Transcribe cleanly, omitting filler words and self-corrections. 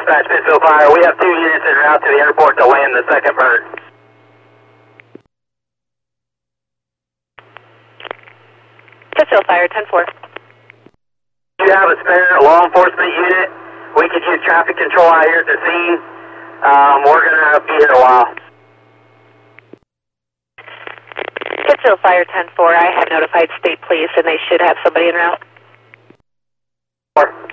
Dispatch, Pittsfield Fire. We have 2 units en route to the airport to land the second bird. Pittsfield Fire, 10-4. Do you have a spare law enforcement unit? We could use traffic control out here at the scene. We're going to be here a while. Pittsfield Fire, 10-4. I have notified state police and they should have somebody en route.